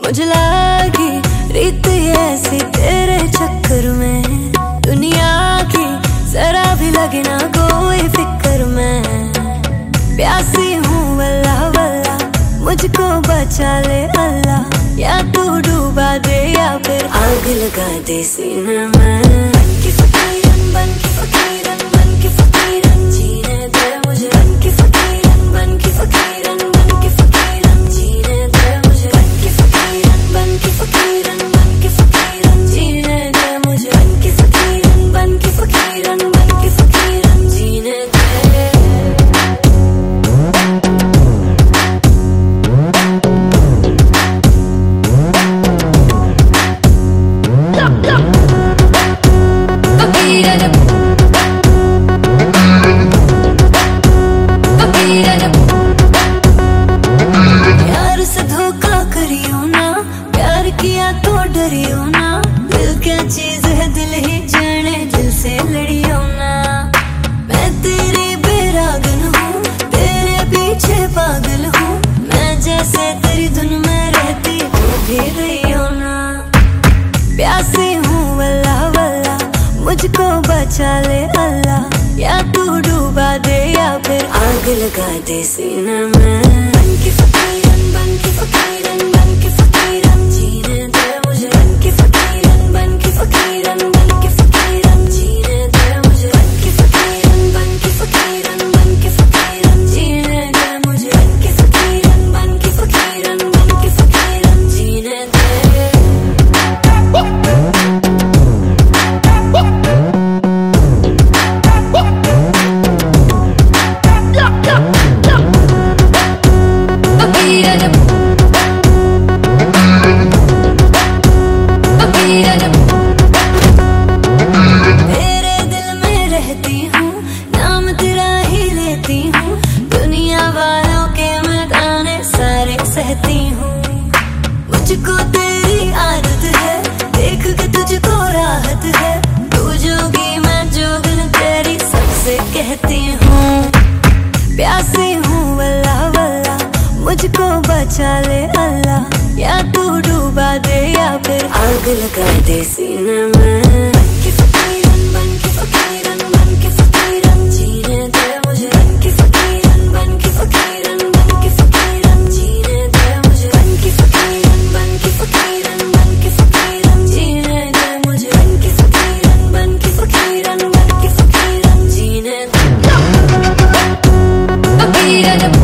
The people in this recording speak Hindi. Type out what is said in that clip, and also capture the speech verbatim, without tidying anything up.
मुझे लागी रीत ऐसी तेरे चक्कर में, दुनिया की जरा भी लगे ना कोई फिक्र में। प्यासी हूँ वल्ला वल्ला, मुझको बचा ले अल्लाह, या तू डूबा दे या फिर आग लगा दे सीने में। बन के फकीरन बन के फकीरन बन के फकीरन जीने दे मुझे, बन के फकीरन बन के फकीरन बन के फकीरन जीने दे मुझे, बन के फकीरन बन के फकीरन बन के फकीरन जीने दे मुझे, बन के फकीरन बन के फकीरन बन के फकीरन जीने दे। किया तो डरियो ना, दिल क्या चीज है दिल ही जाने, दिल से लड़ियो ना। मैं तेरी बेरागन हूँ, तेरे पीछे पागल हूँ, मैं जैसे तेरी धुन में रहती हूँ भी रहियो ना। प्यासी हूँ वल्ला वल्ला, मुझको बचा ले अल्लाह, या तू डूबा दे या फिर आग लगा दे सीने में। बन के फकीरन बन के फकीरन बन के फकीरन जीने दे मुझे, बन के फकीरन बन के फकीरन बन के फकीरन जीने दे मुझे, बन के फकीरन बन के फकीरन बन के फकीरन जीने दे मुझे, बन के फकीरन बन के फकीरन बन के फकीरन जीने दे। तेरे दिल में रहती हूँ, नाम तेरा ही लेती हूँ, दुनिया वालों के मैं ताने सारे सहती हूँ। मुझको तेरी आदत है, देख के तुझको राहत है, तू जोगी मैं जोगन तेरी सबसे कहती हूँ। प्यासी हूँ वल्ला वल्ला, मुझको बचा ले अल्लाह, या तू डूबा दे या फिर आग लगा दे सीने में। बन के फकीरन बन के फकीरन बन के फकीरन जीने दे मुझे, बन के फकीरन बन के फकीरन बन के फकीरन जीने दे मुझे, बन के फकीरन बन के फकीरन बन के फकीरन जीने दे मुझे, बन के फकीरन बन के फकीरन बन के फकीरन जीने दे।